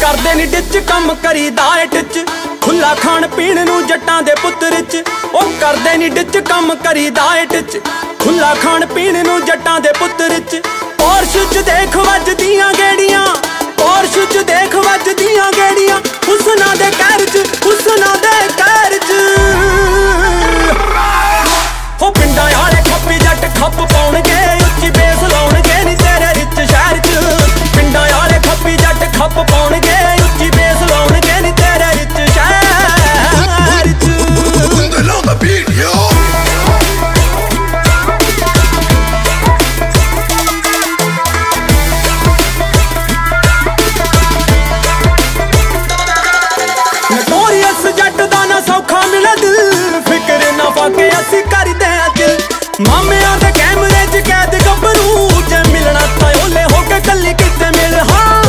ਕਰਦੇ ਨੀ ਡਿੱਚ ਕੰਮ ਕਰੀਦਾ ਏ ਟਿੱਚ ਖੁੱਲਾ ਖਾਣ ਪੀਣ ਨੂੰ ਜੱਟਾਂ ਦੇ ਪੁੱਤਰ ਚ ਉਹ ਕਰਦੇ ਨੀ ਡਿੱਚ ਕੰਮ ਕਰੀਦਾ ਏ ਟਿੱਚ ਖੁੱਲਾ ਖਾਣ ਪੀਣ ਨੂੰ ਜੱਟਾਂ ਦੇ ਪੁੱਤਰ ਚ ਪੋਰਸ਼ ਚ ਦੇਖ ਵੱਜਦੀਆਂ ਗੇੜੀਆਂ ਪੋਰਸ਼ ਚ ਦੇਖ ਵੱਜਦੀਆਂ ਗੇੜੀਆਂ ਹੁਸਨਾ ਦੇ ਕਹਿਰ ਚ ਹੁਸਨਾ ਦੇ ਕਹਿਰ ਚ ਹੋ ਪਿੰਡਾਂ ਵਾਲੇ ਖੱਪੀ ਜੱਟ ਖੱਪ ਪਾਉਣਗੇ ਉੱਚੀ ਬੇਸ ਲਾਉਣਗੇ ਨੀ ਤੇਰੇ ਰਿੱਚ ਸ਼ਹਿਰ ਚ ਪਿੰਡਾਂ ਵਾਲੇ ਖੱਪੀ ਜੱਟ ਖੱਪ ਪਾਉਣਗੇ ਉੱਚੀ ਬੇਸ ਲਾਉਣਗੇ ਨੀ ਤੇਰੇ ਰਿੱਚ ਸ਼ਹਿਰ ਚ ਨਟੋਰੀਅਸ ਜੱਟ ਦਾ ਨਾ ਸੌਖਾ ਮਿਲੇ ਦਿਲ ਫਿਕਰ ਨਾ ਪਾਕੇ ਅਸੀਂ ਕਰਦੇ ਆ ਦਿਲ ਮਾਮਿਆਂ ਦੇ ਕੈਮਰੇ ਚ ਕੈਦ ਗੱਭਰੂ ਜੇ ਮਿਲਣਾ ਤਾਂ ਓਲੇ ਹੋ ਕੇ ਕੱਲੀ ਕਿਤੇ ਮਿਲ ਹਾਂ